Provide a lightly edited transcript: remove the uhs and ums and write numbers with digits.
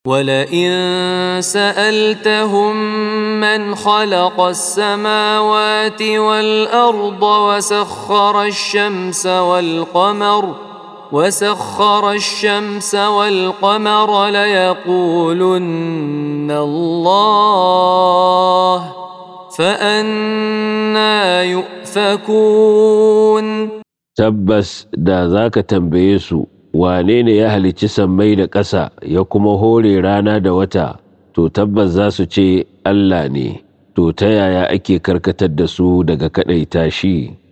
ولئن سألتهم من خلق السماوات والأرض وسخر الشمس والقمر ليقولن الله فأنى يؤفكون. tabbas da za ka tambaye su wane ne ya halicci sammai da ƙasa ya kuma hore rana da wata, to tabbas za su ce Allah ne. To ta yaya ake karkatar da su daga kaɗaita shi?